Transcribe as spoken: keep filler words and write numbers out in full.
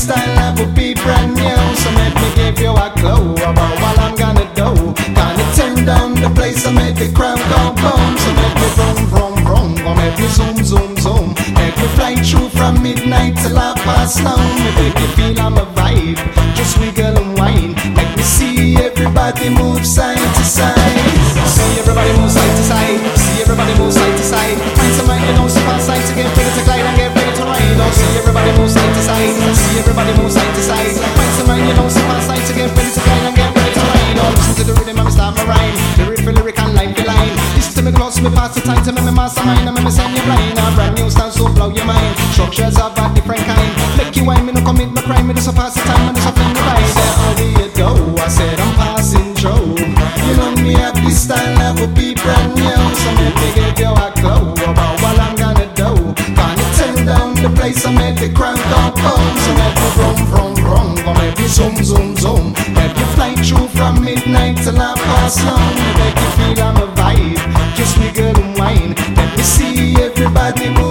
style that would be brand new. So let me give you a clue about what I'm gonna do. Gonna turn down the place and make the crowd go boom. So let me vroom, vroom, vroom, or make me zoom, zoom, zoom. Make me fly through from midnight till half past noon. Me make you feel I'm a vibe, just wiggle and whine. Make me see everybody move side to side. See everybody move side to side. See everybody move side to side. Find somebody you know some fast side to get ready to glide and get ready to ride. Oh, see everybody move side to side. See everybody move side to side. Find somebody you know some fast side to get ready to glide and get ready to ride. Oh, listen to the rhythm and start my rhyme. The riff, the lyric and line, the line. Listen to me close, me pass the time to me, me mastermind. And me send you blind. A brand new style so blow your mind. Structures of a different kind. Make you wine, me no commit my crime. Me just a pass the time and just a fling the ride. There how do you go? I said I'm passing through. You know me have this style that would be brand new. So let me give you a clue about what I'm gonna do. Gonna turn down the place and make the crowd go boom. So let me vroom, vroom, vroom, or make me zoom, zoom, zoom. Let me fly through from midnight till half past noon. Make you feel I'm a vibe, just wiggle and whine. Let me see everybody move